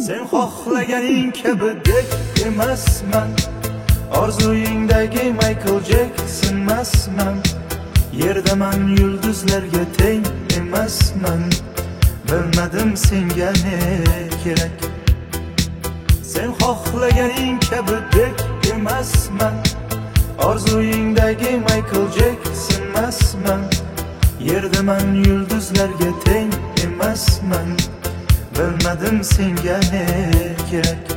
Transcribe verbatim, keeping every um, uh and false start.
Sen xohlaganing kabi dek emasman, orzuyingdagi Michael Jackson emasman. Yerdaman, yulduzlarga teng emasman. Bilmadim senga ne kerak. Sen xohlaganing kabi dek emasman, orzuyingdagi Michael Jackson emasman. Yerdaman, yulduzlarga teng emasman. Bilmadim senga ne kerak.